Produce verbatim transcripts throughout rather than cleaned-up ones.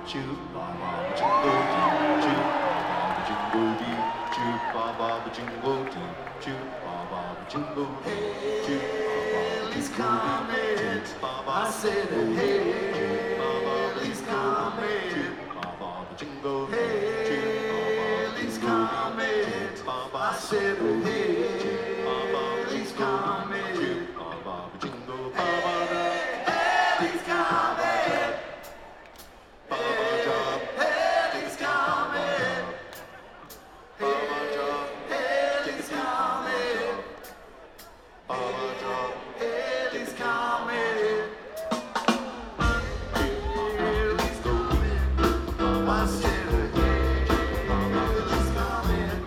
choo baba jingle dee, choo baba jingle dee, choo baba jingle dee, choo baba jingle dee, choo baba He's coming. I said, hey, he's coming. baba jingle dee, Hey, he's coming. I said, hey, he's coming. baba jingle baba Hey, he's coming. baba job Hey, he's coming. baba job Hey, he's coming. baba job Hey, he's coming. I said, hey, he's coming.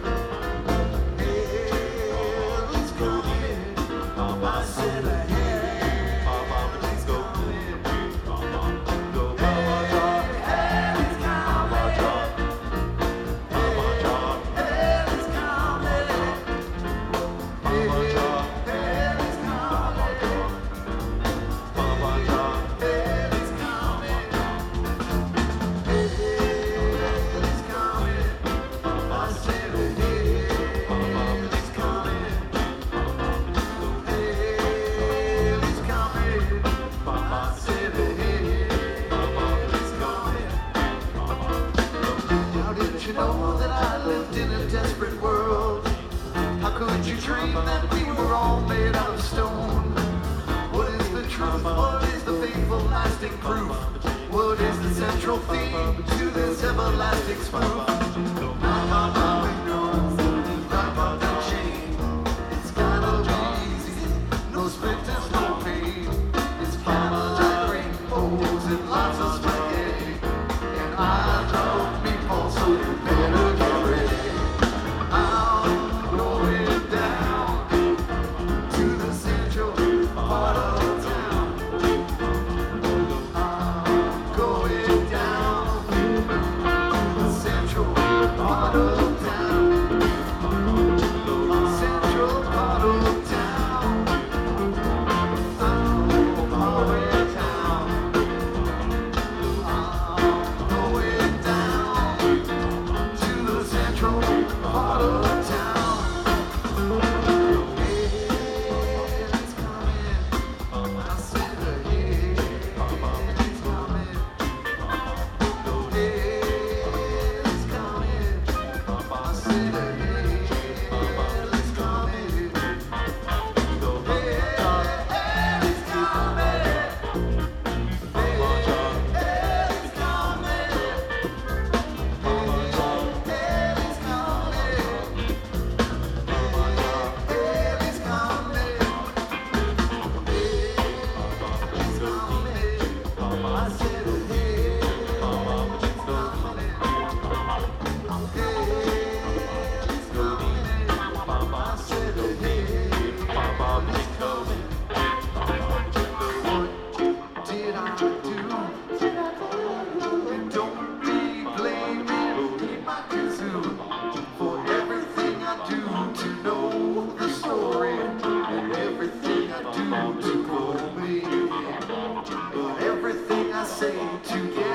Hey, he's coming. I said, hey, baba he's jingle coming. baba jingle baba job Hey, he's baba coming. job baba job Hey, he's coming. baba job Hey, he's coming. baba job Hey, he's coming. Hey, he's coming. I said, hey, he's coming. Hey, he's coming. I said, hey, he's coming. How did you know that I lived in a desperate world? How could you dream that we were all made out of stone? What is the truth? What is the faithful lasting proof? What is the central theme to this everlasting spoof? Nobody knows about the chain. It's gotta be easy. No splinters, no pain. It's final giant rainbows and lots of spaghetti. And I drove meatballs, so you better get ready. I'm going down to the central part of town. I'm going down to the central part of town. Central part of town. I'm going down. I'm going down to the central part of town. Yeah, it's coming. I said, yeah, it's coming. Yeah, it's coming. I said, yeah, it's coming. Yeah, it's coming. Yeah, it's coming. Did I do? And don't be blaming me, my kazoo, for everything I do to know the story, and everything I do to go me, everything I say to get